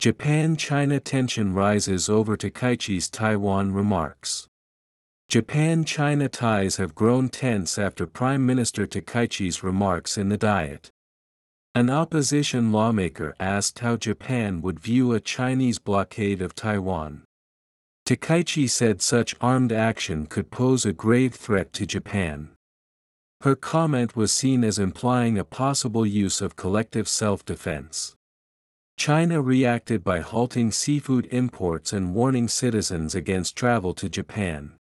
Japan-China tension rises over Takaichi's Taiwan remarks. Japan-China ties have grown tense after Prime Minister Takaichi's remarks in the Diet. An opposition lawmaker asked how Japan would view a Chinese blockade of Taiwan. Takaichi said such armed action could pose a grave threat to Japan. Her comment was seen as implying a possible use of collective self-defense. China reacted by halting seafood imports and warning citizens against travel to Japan.